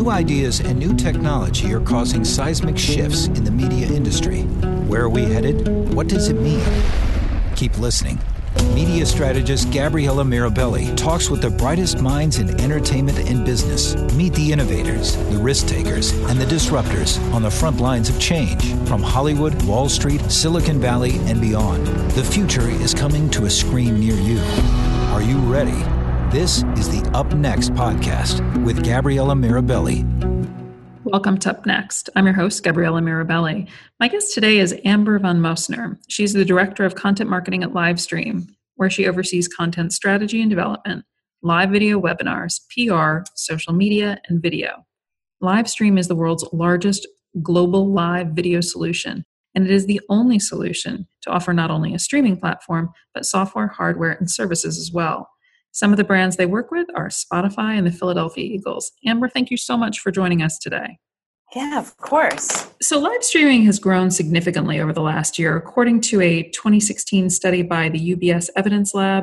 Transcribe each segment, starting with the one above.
New ideas and new technology are causing seismic shifts in the media industry. Where are we headed? What does it mean? Keep listening. Media strategist Gabriella Mirabelli talks with the brightest minds in entertainment and business. Meet the innovators, the risk takers, and the disruptors on the front lines of change from Hollywood, Wall Street, Silicon Valley, and beyond. The future is coming to a screen near you. Are you ready? This is the Up Next podcast with Gabriella Mirabelli. Welcome to Up Next. I'm your host, Gabriella Mirabelli. My guest today is Amber Van Mosner. She's the Director of Content Marketing at Livestream, where she oversees content strategy and development, live video webinars, PR, social media, and video. Livestream is the world's largest global live video solution, and it is the only solution to offer not only a streaming platform, but software, hardware, and services as well. Some of the brands they work with are Spotify and the Philadelphia Eagles. Amber, thank you so much for joining us today. Yeah, of course. So live streaming has grown significantly over the last year. According to a 2016 study by the UBS Evidence Lab,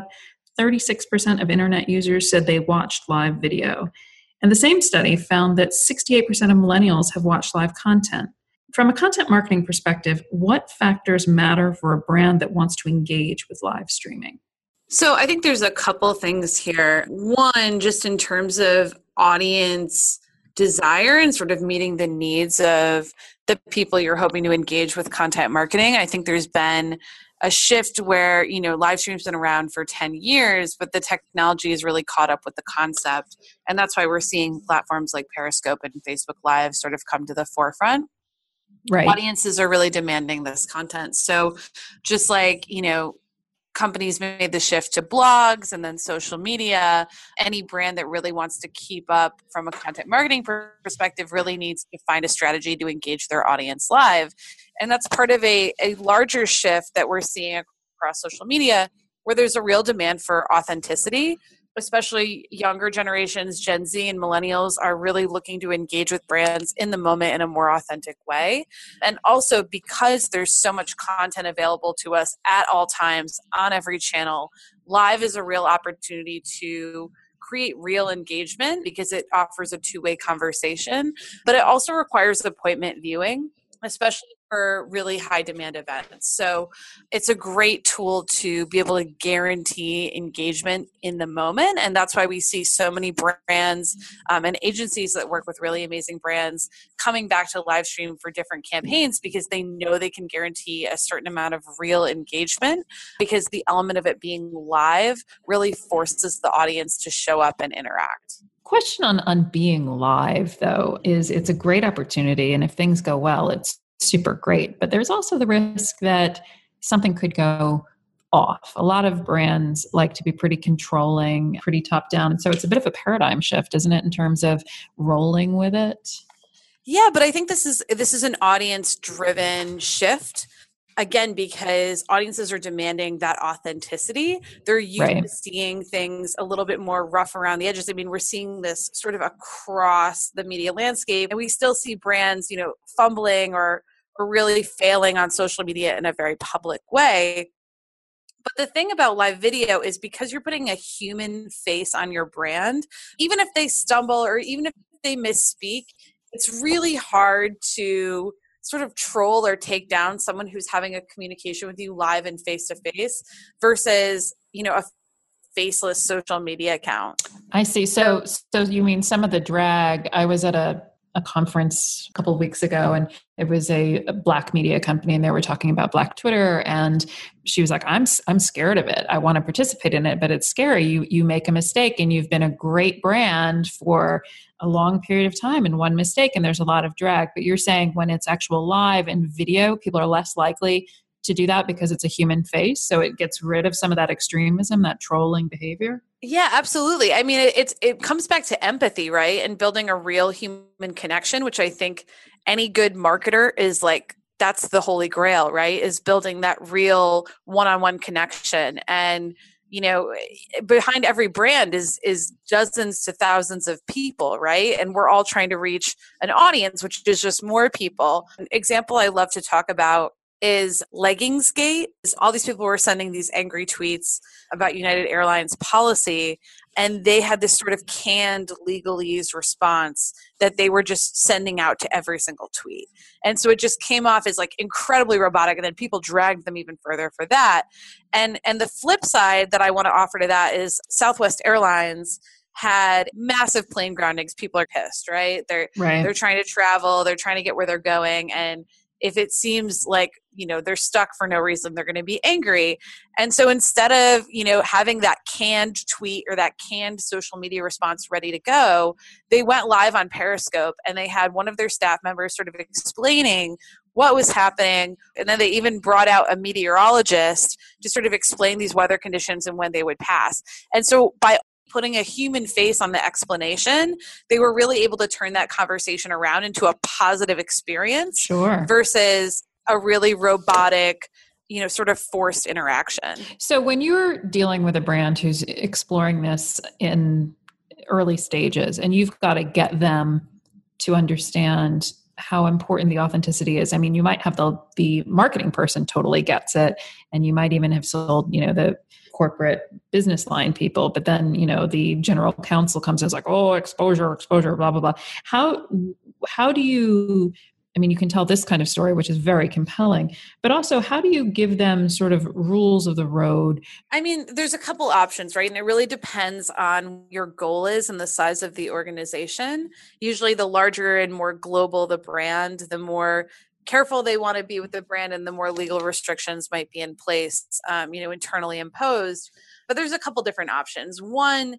36% of internet users said they watched live video. And the same study found that 68% of millennials have watched live content. From a content marketing perspective, what factors matter for a brand that wants to engage with live streaming? So I think there's a couple things here. One, just in terms of audience desire and sort of meeting the needs of the people you're hoping to engage with content marketing. I think there's been a shift where, live stream's been around for 10 years, but the technology has really caught up with the concept. And that's why we're seeing platforms like Periscope and Facebook Live sort of come to the forefront. Right. Audiences are really demanding this content. So just like, companies made the shift to blogs and then social media, any brand that really wants to keep up from a content marketing perspective really needs to find a strategy to engage their audience live. And that's part of a larger shift that we're seeing across social media, where there's a real demand for authenticity. Especially younger generations, Gen Z and millennials, are really looking to engage with brands in the moment in a more authentic way. And also because there's so much content available to us at all times on every channel, live is a real opportunity to create real engagement because it offers a two-way conversation, but it also requires appointment viewing, especially for really high demand events. So it's a great tool to be able to guarantee engagement in the moment. And that's why we see so many brands and agencies that work with really amazing brands coming back to live stream for different campaigns because they know they can guarantee a certain amount of real engagement because the element of it being live really forces the audience to show up and interact. Question on being live, though, is it's a great opportunity. And if things go well, it's super great. But there's also the risk that something could go off. A lot of brands like to be pretty controlling, pretty top down. And so it's a bit of a paradigm shift, isn't it, in terms of rolling with it? Yeah, but I think this is an audience-driven shift. Again, because audiences are demanding that authenticity. They're used to seeing things a little bit more rough around the edges. I mean, we're seeing this sort of across the media landscape, and we still see brands, fumbling or really failing on social media in a very public way. But the thing about live video is because you're putting a human face on your brand, even if they stumble or even if they misspeak, it's really hard to sort of troll or take down someone who's having a communication with you live and face-to-face versus, a faceless social media account. I see. So you mean some of the drag. I was at a conference a couple of weeks ago, and it was a Black media company, and they were talking about Black Twitter, and she was like, I'm scared of it. I want to participate in it, but it's scary. You make a mistake, and you've been a great brand for a long period of time, and one mistake, and there's a lot of drag. But you're saying when it's actual live and video, people are less likely to do that because it's a human face. So it gets rid of some of that extremism, that trolling behavior. Yeah, absolutely. I mean, it comes back to empathy, right? And building a real human connection, which I think any good marketer is like, that's the holy grail, right? Is building that real one-on-one connection. And, behind every brand is dozens to thousands of people, right? And we're all trying to reach an audience, which is just more people. An example I love to talk about is Leggingsgate. All these people were sending these angry tweets about United Airlines policy, and they had this sort of canned legalese response that they were just sending out to every single tweet. And so it just came off as like incredibly robotic, and then people dragged them even further for that. And the flip side that I want to offer to that is Southwest Airlines had massive plane groundings. People are pissed, right? They're trying to travel, they're trying to get where they're going, and if it seems like, they're stuck for no reason, they're going to be angry. And so instead of, having that canned tweet or that canned social media response ready to go, they went live on Periscope and they had one of their staff members sort of explaining what was happening. And then they even brought out a meteorologist to sort of explain these weather conditions and when they would pass. And so by putting a human face on the explanation, they were really able to turn that conversation around into a positive experience versus a really robotic, sort of forced interaction. So when you're dealing with a brand who's exploring this in early stages and you've got to get them to understand how important the authenticity is. I mean, you might have the marketing person totally gets it, and you might even have sold, the corporate business line people, but then, the general counsel comes in and is like, oh, exposure, blah, blah, blah. How do you, you can tell this kind of story, which is very compelling, but also how do you give them sort of rules of the road? There's a couple options, right? And it really depends on your goal is and the size of the organization. Usually the larger and more global the brand, the more careful they want to be with the brand and the more legal restrictions might be in place, internally imposed. But there's a couple different options. One,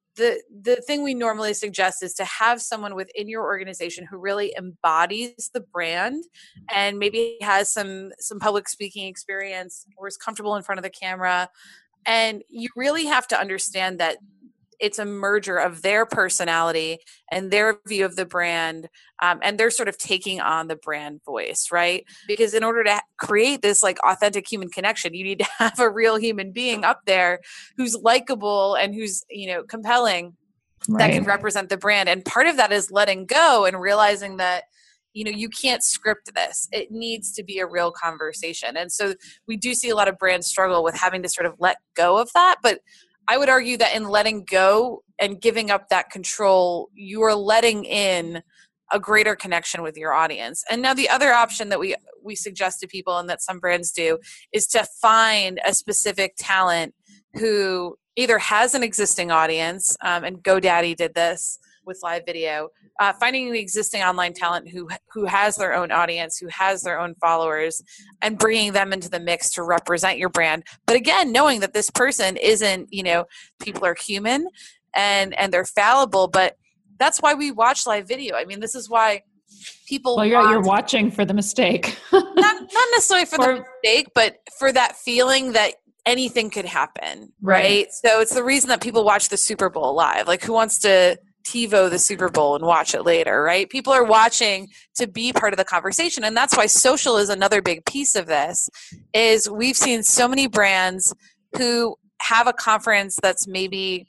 the thing we normally suggest is to have someone within your organization who really embodies the brand and maybe has some public speaking experience or is comfortable in front of the camera. And you really have to understand that it's a merger of their personality and their view of the brand, and they're sort of taking on the brand voice, right? Because in order to create this like authentic human connection, you need to have a real human being up there who's likable and who's, compelling, that can represent the brand. And part of that is letting go and realizing that, you can't script this. It needs to be a real conversation. And so we do see a lot of brands struggle with having to sort of let go of that. But I would argue that in letting go and giving up that control, you are letting in a greater connection with your audience. And now the other option that we suggest to people and that some brands do is to find a specific talent who either has an existing audience, and GoDaddy did this with live video, finding an existing online talent who has their own audience, who has their own followers, and bringing them into the mix to represent your brand. But again, knowing that this person isn't, people are human and they're fallible, but that's why we watch live video. This is why people you're watching for the mistake. not necessarily for the mistake, but for that feeling that anything could happen, right? So it's the reason that people watch the Super Bowl live. Like, who wants to TiVo the Super Bowl and watch it later, right? People are watching to be part of the conversation. And that's why social is another big piece of this, is we've seen so many brands who have a conference that's maybe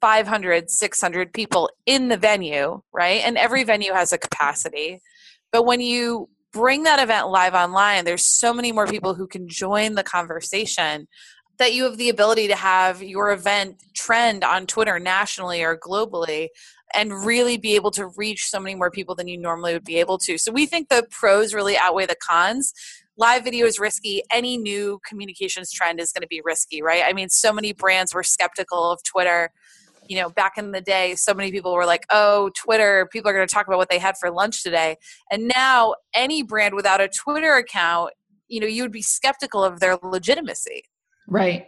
500, 600 people in the venue, right? And every venue has a capacity. But when you bring that event live online, there's so many more people who can join the conversation that you have the ability to have your event trend on Twitter nationally or globally and really be able to reach so many more people than you normally would be able to. So we think the pros really outweigh the cons. Live video is risky. Any new communications trend is going to be risky, right? So many brands were skeptical of Twitter. Back in the day, so many people were like, oh, Twitter, people are going to talk about what they had for lunch today. And now any brand without a Twitter account, you would be skeptical of their legitimacy. Right.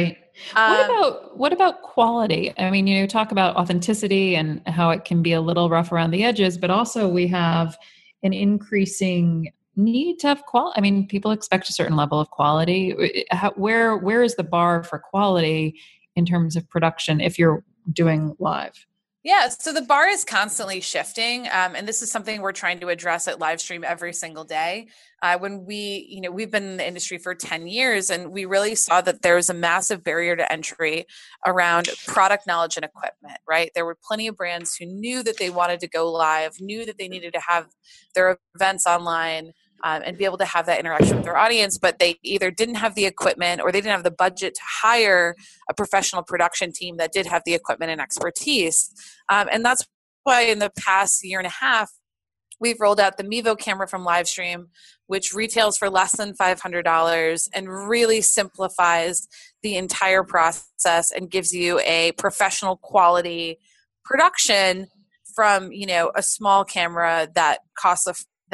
What about quality? Talk about authenticity and how it can be a little rough around the edges, but also we have an increasing need to have quality. People expect a certain level of quality. Where is the bar for quality in terms of production if you're doing live? Yeah, so the bar is constantly shifting, and this is something we're trying to address at Livestream every single day. When we've been in the industry for 10 years, and we really saw that there was a massive barrier to entry around product knowledge and equipment, right? There were plenty of brands who knew that they wanted to go live, knew that they needed to have their events online, and be able to have that interaction with their audience, but they either didn't have the equipment or they didn't have the budget to hire a professional production team that did have the equipment and expertise. And that's why in the past year and a half, we've rolled out the Mevo camera from Livestream, which retails for less than $500 and really simplifies the entire process and gives you a professional quality production from, a small camera that costs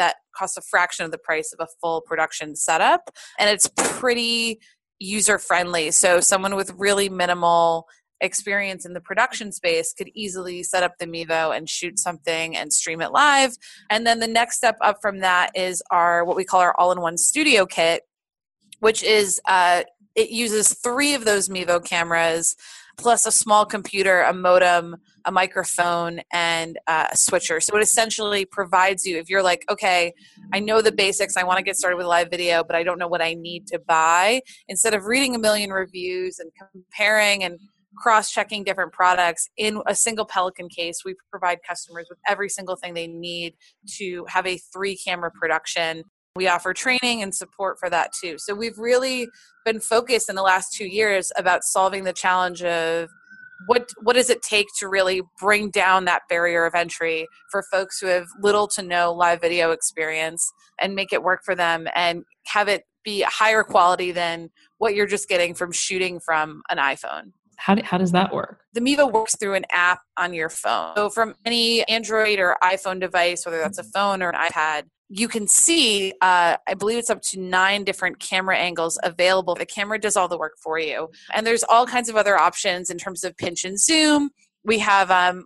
a fraction of the price of a full production setup. And it's pretty user friendly. So someone with really minimal experience in the production space could easily set up the Mevo and shoot something and stream it live. And then the next step up from that is what we call our all-in-one studio kit, which is it uses 3 of those Mevo cameras plus a small computer, a modem, a microphone, and a switcher. So it essentially provides you, if you're like, okay, I know the basics, I want to get started with live video, but I don't know what I need to buy. Instead of reading a million reviews and comparing and cross-checking different products in a single Pelican case, we provide customers with every single thing they need to have a 3-camera production. We offer training and support for that too. So we've really been focused in the last 2 years about solving the challenge of what does it take to really bring down that barrier of entry for folks who have little to no live video experience and make it work for them and have it be higher quality than what you're just getting from shooting from an iPhone. How does that work? The Mevo works through an app on your phone. So from any Android or iPhone device, whether that's a phone or an iPad, you can see, I believe it's up to 9 different camera angles available. The camera does all the work for you. And there's all kinds of other options in terms of pinch and zoom. We have an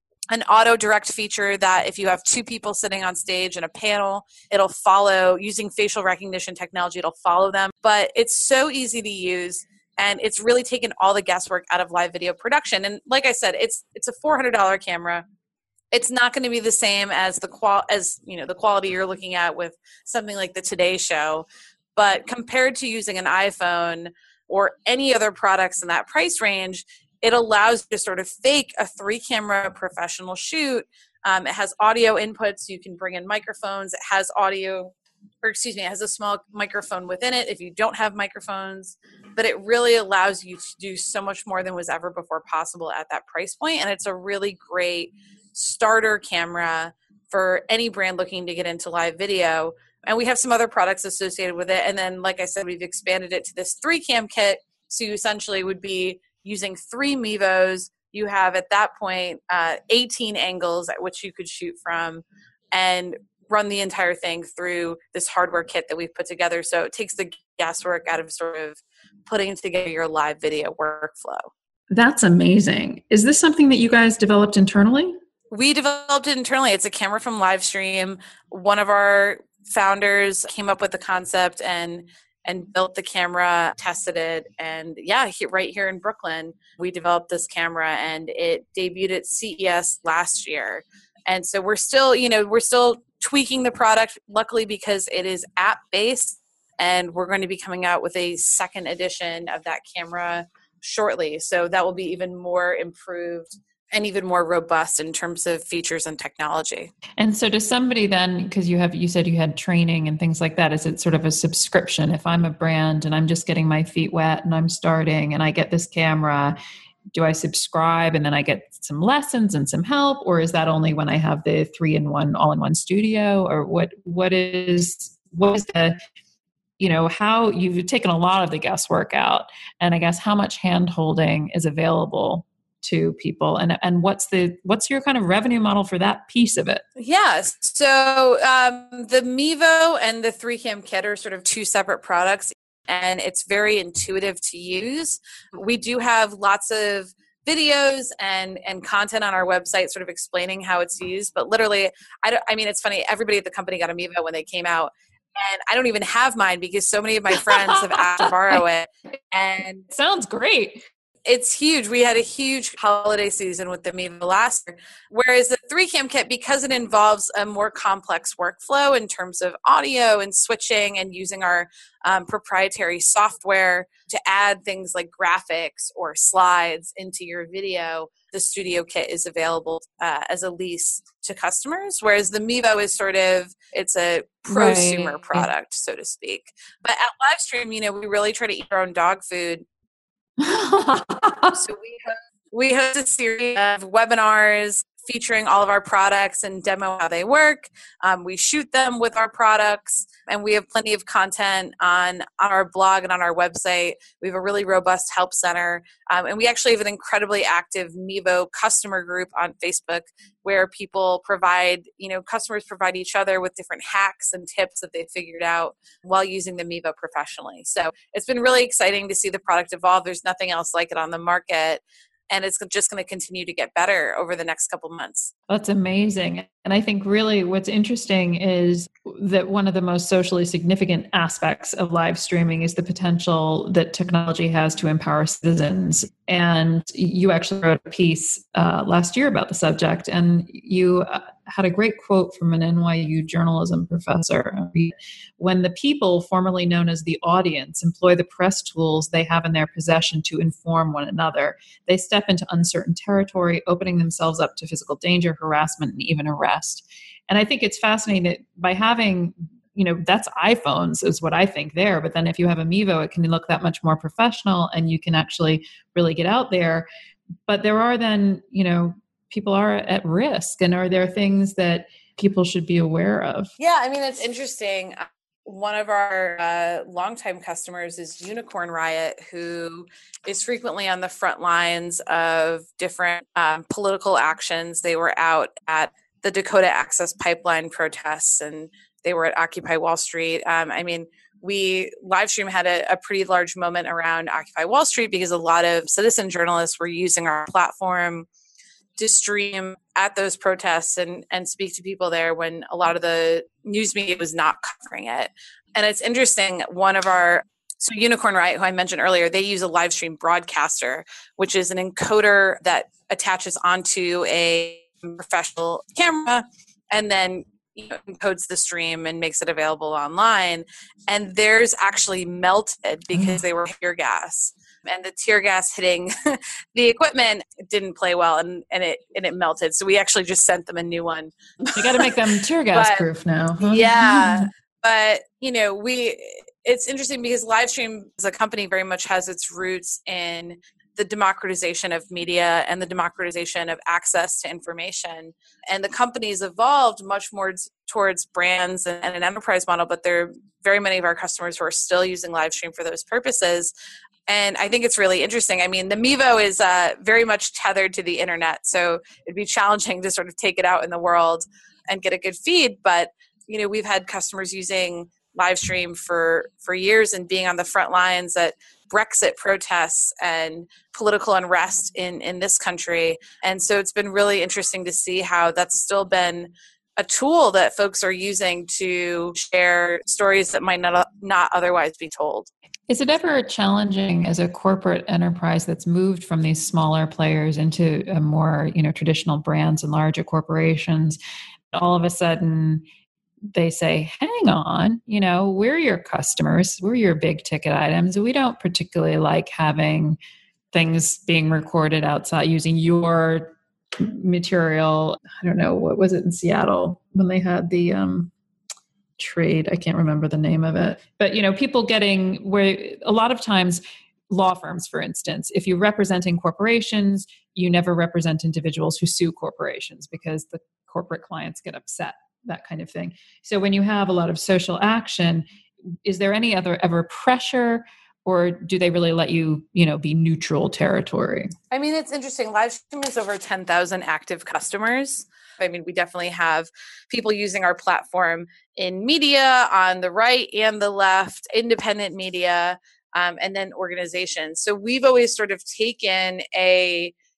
auto direct feature that if you have 2 people sitting on stage in a panel, it'll follow, using facial recognition technology, it'll follow them. But it's so easy to use. And it's really taken all the guesswork out of live video production. And like I said, it's a $400 camera. It's not going to be the same as the quality you're looking at with something like the Today Show. But compared to using an iPhone or any other products in that price range, it allows you to sort of fake a 3-camera professional shoot. It has audio inputs, so you can bring in microphones. It has it has a small microphone within it if you don't have microphones, but it really allows you to do so much more than was ever before possible at that price point. And it's a really great starter camera for any brand looking to get into live video. And we have some other products associated with it. And then, like I said, we've expanded it to this 3-cam kit. So you essentially would be using 3 Mevos. You have at that point 18 angles at which you could shoot from and run the entire thing through this hardware kit that we've put together. So it takes the guesswork out of sort of putting together your live video workflow. That's amazing. Is this something that you guys developed internally? We developed it internally. It's a camera from Livestream. One of our founders came up with the concept and built the camera, tested it, and right here in Brooklyn, we developed this camera, and it debuted at CES last year. And so we're still tweaking the product, luckily, because it is app-based, and we're going to be coming out with a 2nd edition of that camera shortly. So that will be even more improved and even more robust in terms of features and technology. And so does somebody then, because you said you had training and things like that, is it sort of a subscription? If I'm a brand and I'm just getting my feet wet and I'm starting and I get this camera, do I subscribe and then I get some lessons and some help? Or is that only when I have the 3-in-1 all-in-one studio? Or what is the, how you've taken a lot of the guesswork out, and I guess how much hand-holding is available to people, and what's your kind of revenue model for that piece of it? Yes. So the Mevo and the 3-cam kit are sort of 2 separate products, and it's very intuitive to use. We do have lots of videos and content on our website sort of explaining how it's used, but literally, it's funny, everybody at the company got a Mevo when they came out, and I don't even have mine because so many of my friends have asked to borrow it. And sounds great. It's huge. We had a huge holiday season with the Mevo last year, whereas the 3Cam kit, because it involves a more complex workflow in terms of audio and switching and using our proprietary software to add things like graphics or slides into your video, the Studio Kit is available as a lease to customers, whereas the Mevo is it's a prosumer product, so to speak. But at Livestream, we really try to eat our own dog food. So we host a series of webinars featuring all of our products and demo how they work. We shoot them with our products, and we have plenty of content on our blog and on our website. We have a really robust help center, and we actually have an incredibly active Mevo customer group on Facebook where customers provide each other with different hacks and tips that they figured out while using the Mevo professionally. So it's been really exciting to see the product evolve. There's nothing else like it on the market. And it's just going to continue to get better over the next couple months. That's amazing. And I think really what's interesting is that one of the most socially significant aspects of live streaming is the potential that technology has to empower citizens. And you actually wrote a piece last year about the subject, and you had a great quote from an NYU journalism professor. When the people, formerly known as the audience, employ the press tools they have in their possession to inform one another, they step into uncertain territory, opening themselves up to physical danger, harassment, and even arrest. And I think it's fascinating that by having, that's iPhones is what I think there. But then if you have a Mevo, it can look that much more professional and you can actually really get out there. But there are then, people are at risk. And are there things that people should be aware of? Yeah, I mean, it's interesting. One of our longtime customers is Unicorn Riot, who is frequently on the front lines of different political actions. They were out at the Dakota Access Pipeline protests, and they were at Occupy Wall Street. We Livestream had a pretty large moment around Occupy Wall Street because a lot of citizen journalists were using our platform to stream at those protests and speak to people there when a lot of the news media was not covering it. And it's interesting, so Unicorn Riot, who I mentioned earlier, they use a Livestream broadcaster, which is an encoder that attaches onto a professional camera and then encodes the stream and makes it available online. And theirs actually melted because they were tear gas. And the tear gas hitting the equipment didn't play well, and it melted. So we actually just sent them a new one. You got to make them tear gas proof now. Huh? Yeah, but it's interesting because Livestream as a company very much has its roots in the democratization of media and the democratization of access to information. And the company's evolved much more towards brands and an enterprise model, but there are very many of our customers who are still using Livestream for those purposes. And I think it's really interesting. I mean, the Mevo is very much tethered to the internet, so it'd be challenging to sort of take it out in the world and get a good feed. But, we've had customers using Livestream for years and being on the front lines at Brexit protests and political unrest in this country. And so it's been really interesting to see how that's still been a tool that folks are using to share stories that might not otherwise be told. Is it ever challenging as a corporate enterprise that's moved from these smaller players into a more, traditional brands and larger corporations? All of a sudden, they say, hang on, we're your customers, we're your big ticket items. We don't particularly like having things being recorded outside using your material. I don't know, what was it in Seattle when they had the trade? I can't remember the name of it. But, people getting where a lot of times law firms, for instance, if you're representing corporations, you never represent individuals who sue corporations because the corporate clients get upset, that kind of thing. So when you have a lot of social action, is there any ever pressure, or do they really let you, be neutral territory? I mean, it's interesting. Livestream has over 10,000 active customers. I mean, we definitely have people using our platform in media on the right and the left, independent media, and then organizations. So we've always sort of taken a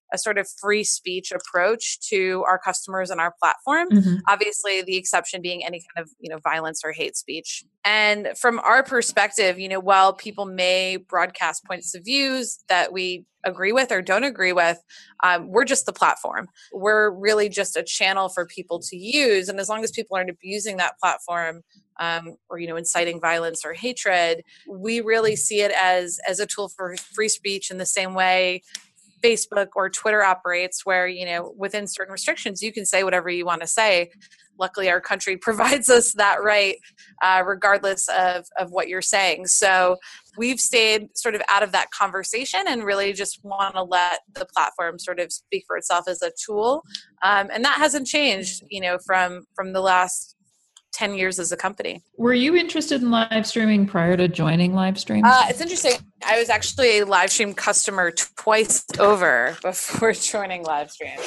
a sort of free speech approach to our customers and our platform. Obviously, the exception being any kind of, violence or hate speech. And from our perspective, while people may broadcast points of views that we agree with or don't agree with, we're just the platform. We're really just a channel for people to use. And as long as people aren't abusing that platform, or inciting violence or hatred, we really see it as a tool for free speech in the same way Facebook or Twitter operates, where within certain restrictions you can say whatever you want to say. Luckily, our country provides us that right, regardless of what you're saying. So we've stayed sort of out of that conversation and really just want to let the platform sort of speak for itself as a tool, and that hasn't changed from the last 10 years as a company. Were you interested in live streaming prior to joining Livestream? It's interesting. I was actually a Livestream customer twice over before joining Livestream.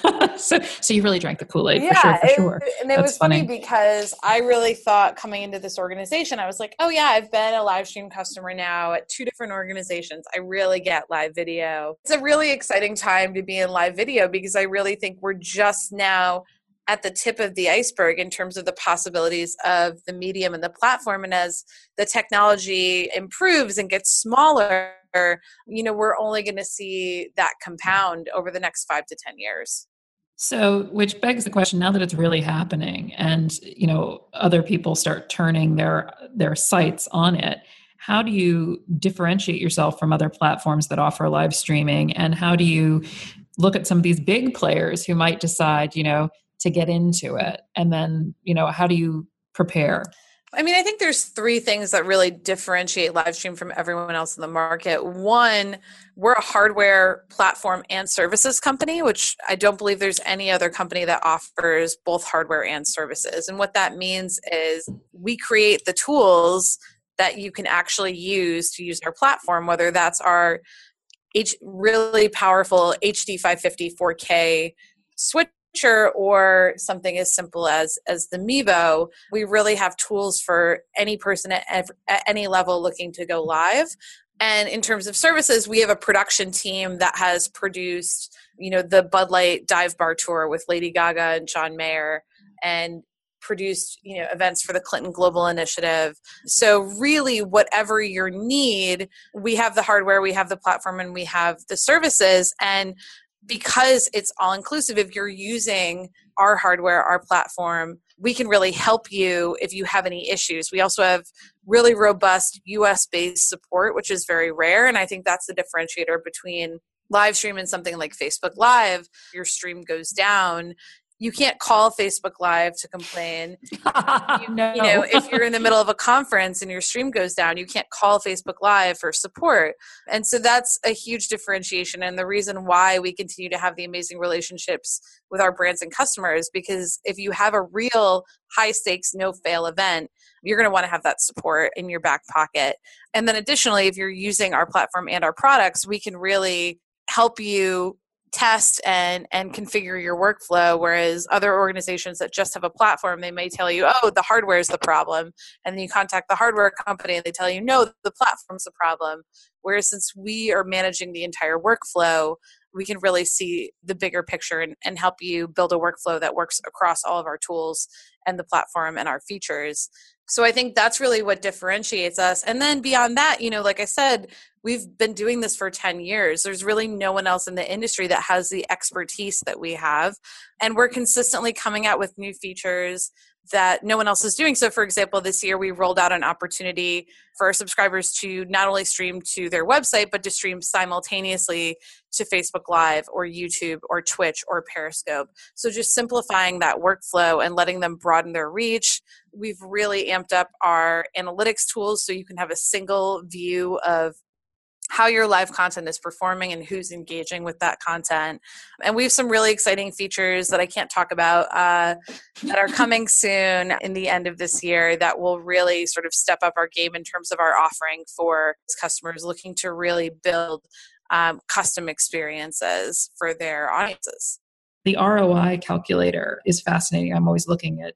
So you really drank the Kool-Aid, for sure. And it was funny because I really thought coming into this organization, I was like, oh yeah, I've been a Livestream customer now at 2 different organizations. I really get live video. It's a really exciting time to be in live video because I really think we're just now at the tip of the iceberg in terms of the possibilities of the medium and the platform. And as the technology improves and gets smaller, we're only going to see that compound over the next 5 to 10 years. So, which begs the question, now that it's really happening and, other people start turning their sights on it, how do you differentiate yourself from other platforms that offer live streaming? And how do you look at some of these big players who might decide, to get into it? And then, how do you prepare? I mean, I think there's 3 things that really differentiate Livestream from everyone else in the market. One, we're a hardware platform and services company, which I don't believe there's any other company that offers both hardware and services. And what that means is we create the tools that you can actually use to use our platform, whether that's our really powerful HD 550 4K switch or something as simple as the Mevo. We really have tools for any person at any level looking to go live. And in terms of services, we have a production team that has produced, the Bud Light Dive Bar Tour with Lady Gaga and John Mayer, and produced, events for the Clinton Global Initiative. So really, whatever your need, we have the hardware, we have the platform, and we have the services. And because it's all inclusive, if you're using our hardware, our platform, we can really help you if you have any issues. We also have really robust US-based support, which is very rare. And I think that's the differentiator between Livestream and something like Facebook Live. Your stream goes down, you can't call Facebook Live to complain. No. If you're in the middle of a conference and your stream goes down, you can't call Facebook Live for support. And so that's a huge differentiation. And the reason why we continue to have the amazing relationships with our brands and customers, because if you have a real high stakes, no fail event, you're going to want to have that support in your back pocket. And then additionally, if you're using our platform and our products, we can really help you test and configure your workflow, whereas other organizations that just have a platform, they may tell you, oh, the hardware is the problem. And then you contact the hardware company and they tell you, no, the platform's the problem. Whereas since we are managing the entire workflow, we can really see the bigger picture and help you build a workflow that works across all of our tools and the platform and our features. So I think that's really what differentiates us. And then beyond that, like I said, we've been doing this for 10 years. There's really no one else in the industry that has the expertise that we have. And we're consistently coming out with new features that no one else is doing. So for example, this year we rolled out an opportunity for our subscribers to not only stream to their website, but to stream simultaneously to Facebook Live or YouTube or Twitch or Periscope. So just simplifying that workflow and letting them broaden their reach. We've really amped up our analytics tools so you can have a single view of how your live content is performing and who's engaging with that content. And we have some really exciting features that I can't talk about that are coming soon in the end of this year that will really sort of step up our game in terms of our offering for customers looking to really build custom experiences for their audiences. The ROI calculator is fascinating. I'm always looking at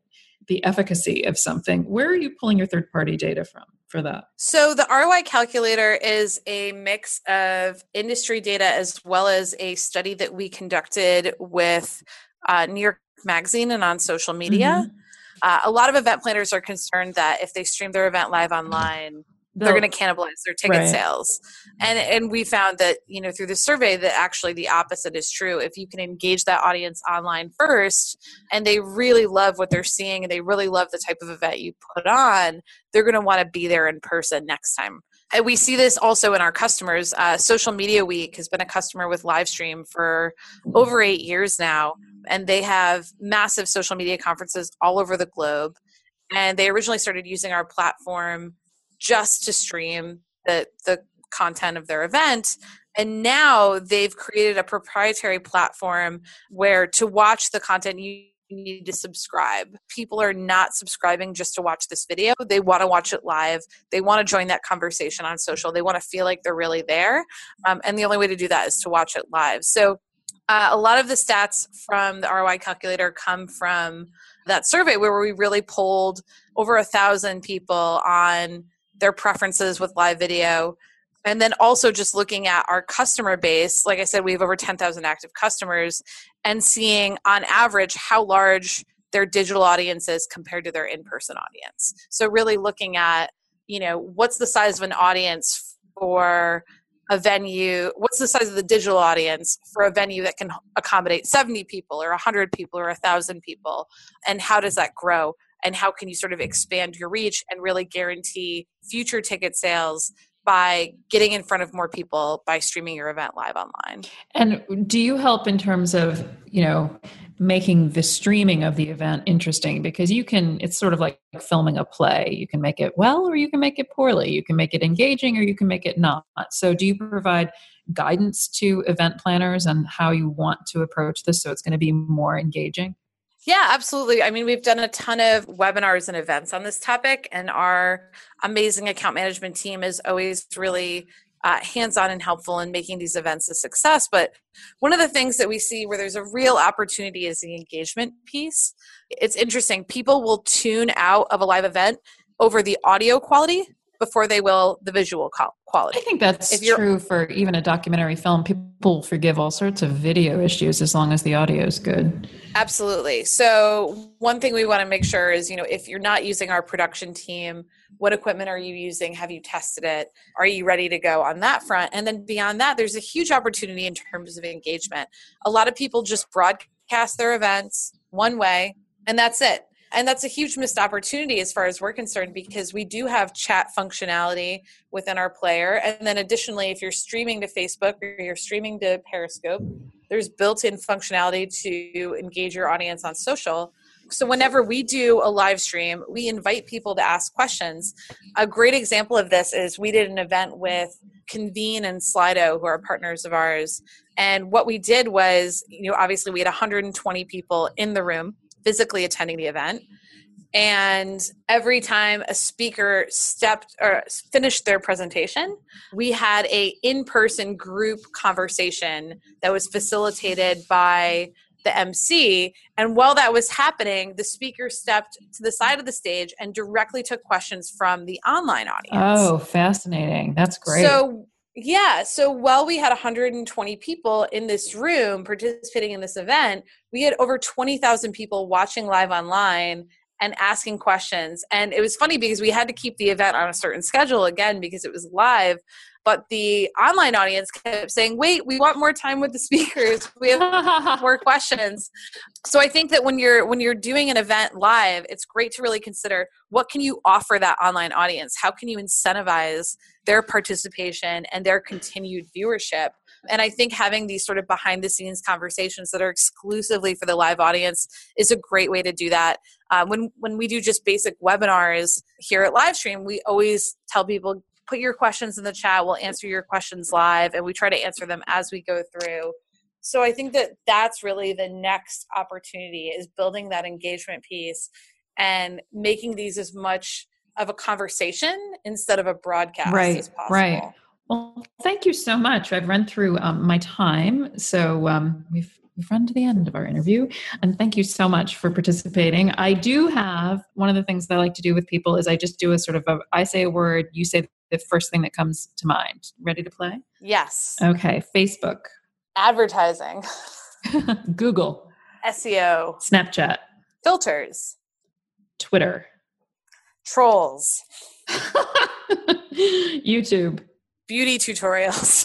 the efficacy of something, where are you pulling your third-party data from for that? So the ROI calculator is a mix of industry data as well as a study that we conducted with New York Magazine and on social media. A lot of event planners are concerned that if they stream their event live online, they're going to cannibalize their ticket sales. And we found that, through the survey, that actually the opposite is true. If you can engage that audience online first and they really love what they're seeing and they really love the type of event you put on, they're going to want to be there in person next time. And we see this also in our customers. Social Media Week has been a customer with Livestream for over 8 years now. And they have massive social media conferences all over the globe. And they originally started using our platform just to stream the content of their event. And now they've created a proprietary platform where to watch the content you need to subscribe. People are not subscribing just to watch this video. They want to watch it live. They want to join that conversation on social. They want to feel like they're really there. And the only way to do that is to watch it live. So a lot of the stats from the ROI calculator come from that survey where we really polled over 1,000 people on their preferences with live video. And then also just looking at our customer base, like I said, we have over 10,000 active customers, and seeing on average how large their digital audience is compared to their in-person audience. So really looking at, what's the size of an audience for a venue, what's the size of the digital audience for a venue that can accommodate 70 people or 100 people or 1,000 people, and how does that grow? And how can you sort of expand your reach and really guarantee future ticket sales by getting in front of more people by streaming your event live online? And do you help in terms of, making the streaming of the event interesting? Because it's sort of like filming a play. You can make it well, or you can make it poorly. You can make it engaging, or you can make it not. So do you provide guidance to event planners on how you want to approach this so it's going to be more engaging? Yeah, absolutely. I mean, we've done a ton of webinars and events on this topic, and our amazing account management team is always really hands-on and helpful in making these events a success. But one of the things that we see where there's a real opportunity is the engagement piece. It's interesting. People will tune out of a live event over the audio quality before they will the visual quality. I think that's true for even a documentary film. People forgive all sorts of video issues as long as the audio is good. Absolutely. So one thing we want to make sure is, if you're not using our production team, what equipment are you using? Have you tested it? Are you ready to go on that front? And then beyond that, there's a huge opportunity in terms of engagement. A lot of people just broadcast their events one way, and that's it. And that's a huge missed opportunity as far as we're concerned, because we do have chat functionality within our player. And then additionally, if you're streaming to Facebook or you're streaming to Periscope, there's built-in functionality to engage your audience on social. So whenever we do a live stream, we invite people to ask questions. A great example of this is we did an event with Convene and Slido, who are partners of ours. And what we did was, obviously we had 120 people in the room physically attending the event. And every time a speaker finished their presentation, we had a in-person group conversation that was facilitated by the MC. And while that was happening, the speaker stepped to the side of the stage and directly took questions from the online audience. Oh, fascinating. That's great. So while we had 120 people in this room participating in this event, we had over 20,000 people watching live online and asking questions. And it was funny because we had to keep the event on a certain schedule again because it was live. But the online audience kept saying, wait, we want more time with the speakers. We have more questions. So I think that when you're doing an event live, it's great to really consider, what can you offer that online audience? How can you incentivize their participation and their continued viewership? And I think having these sort of behind the scenes conversations that are exclusively for the live audience is a great way to do that. When we do just basic webinars here at Livestream, we always tell people, put your questions in the chat. We'll answer your questions live, and we try to answer them as we go through. So I think that that's really the next opportunity, is building that engagement piece and making these as much of a conversation instead of a broadcast as possible. Right. Well, thank you so much. I've run through my time. So we've We've run to the end of our interview, and thank you so much for participating. I do have one of the things that I like to do with people is I just do a sort of I say a word, you say the first thing that comes to mind. Ready to play? Yes. Okay. Facebook. Advertising. Google. SEO. Snapchat. Filters. Twitter. Trolls. YouTube. Beauty tutorials.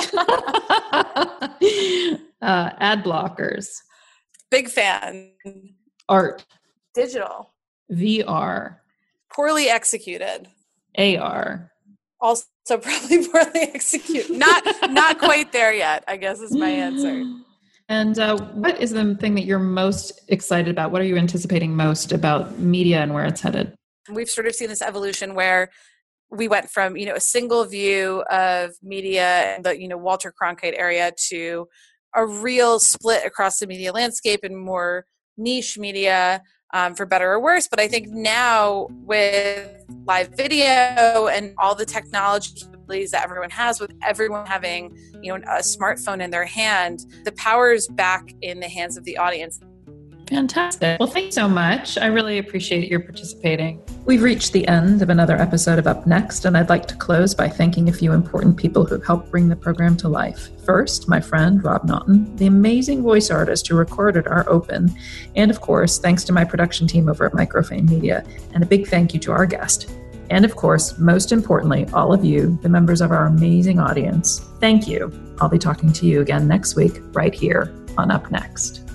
Ad blockers. Big fan. Art. Digital. VR. Poorly executed. AR. Also probably poorly executed. Not quite there yet, I guess is my answer. And what is the thing that you're most excited about? What are you anticipating most about media and where it's headed? We've sort of seen this evolution where we went from, a single view of media in the, Walter Cronkite area to a real split across the media landscape and more niche media, for better or worse. But I think now with live video and all the technology capabilities that everyone has, with everyone having, a smartphone in their hand, the power is back in the hands of the audience. Fantastic. Well, thanks so much. I really appreciate your participating. We've reached the end of another episode of Up Next, and I'd like to close by thanking a few important people who've helped bring the program to life. First, my friend Rob Naughton, the amazing voice artist who recorded our open, and of course, thanks to my production team over at Microfane Media, and a big thank you to our guest. And of course, most importantly, all of you, the members of our amazing audience. Thank you. I'll be talking to you again next week, right here on Up Next.